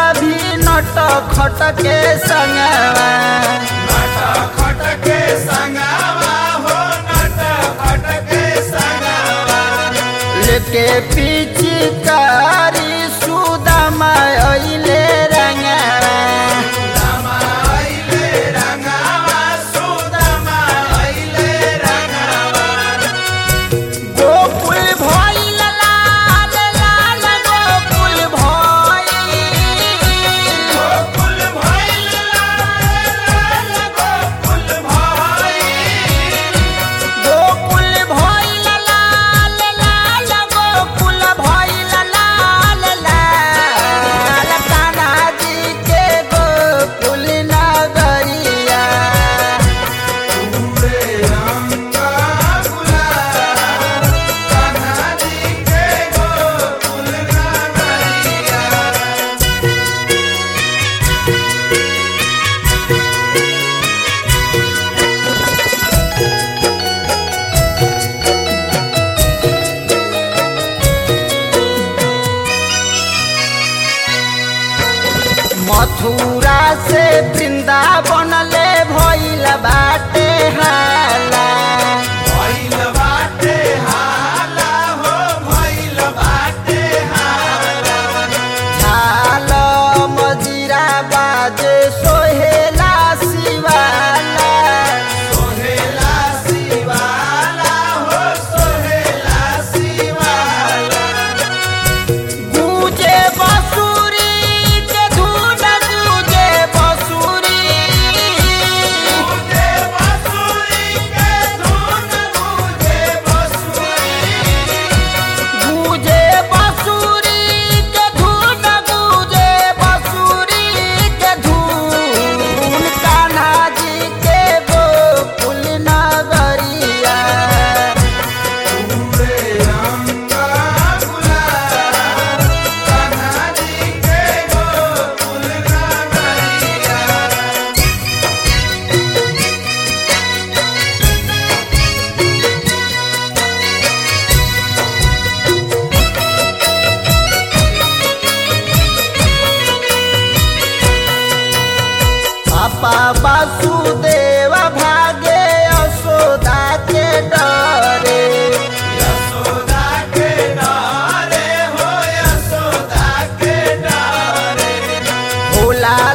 भी नट खट के संगवा लेके पिचकारी सुदामा अइले रंगवा गोकुल भइल लाल लाल गोकुल गोकुल भइल लाल लाल गोकुल भइल लाल लाल कान्हा जी के गोकुल नगरिया मथुरा से वृंदावन ले भइल बाटे हाला झाल मजीरा बाजे सोहेला शिवाला गूंजे बांसुरी के धुन गूंजे बांसुरी गूंजे बांसुरी के धुन गूंजे बांसुरी के धुन कान्हा जी के गोकुल नगरिया पापा वासुदेव भागे यशोदा के डरे भोला